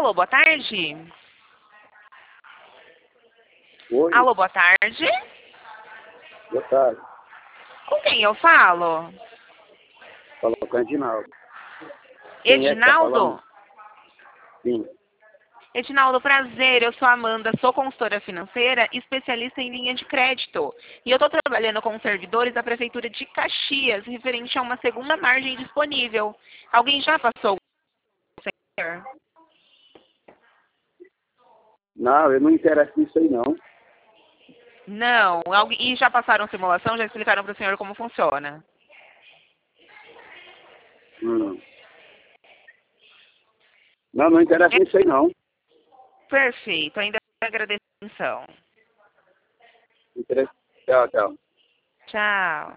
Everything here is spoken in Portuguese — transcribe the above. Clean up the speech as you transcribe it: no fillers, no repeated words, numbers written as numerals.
Alô, boa tarde. Oi, Alô, boa tarde. boa tarde. Com quem eu falo? Falou com o Edinaldo. Quem é que tá falando? Edinaldo? Sim. Edinaldo, prazer. Eu sou a Amanda, sou consultora financeira, especialista em linha de crédito. E eu estou trabalhando com servidores da Prefeitura de Caxias, referente a uma segunda margem disponível. Alguém já passou? Senhor? Não, eu não interesso nisso aí, não. Não. E já passaram simulação? Já explicaram para o senhor como funciona? Hum. Não, não interessa nisso aí, não. Perfeito. Ainda agradeço a atenção. Interessa. Tchau, tchau. Tchau.